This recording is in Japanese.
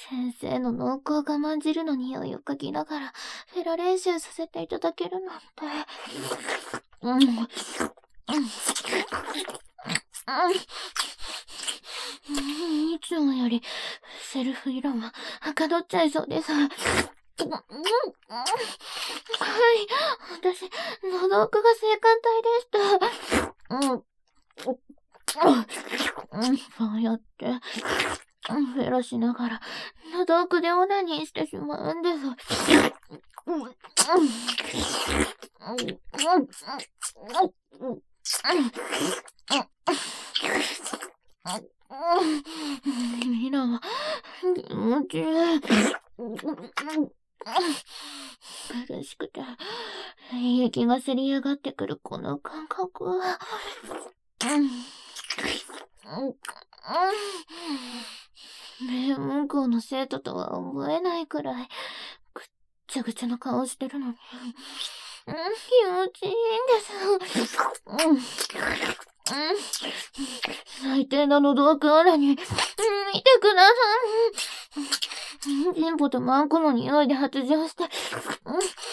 先生の濃厚我慢汁の匂いを嗅ぎながらフェラ練習させていただけるなんて。いつもよりセルフ色もはかどっちゃいそうです。はい、私、喉奥が性感帯でした。そうやって、フェラしながら、喉奥でオナニーしてしまうんです。ミラは気持ちいい。苦しくて、息がせり上がってくるこの感覚。名門校の生徒とは思えないくらい、ぐっちゃぐちゃな顔してるのに、気持ちいいんです。最低な喉奥あらに、見てください。チンポとマンコの匂いで発情して、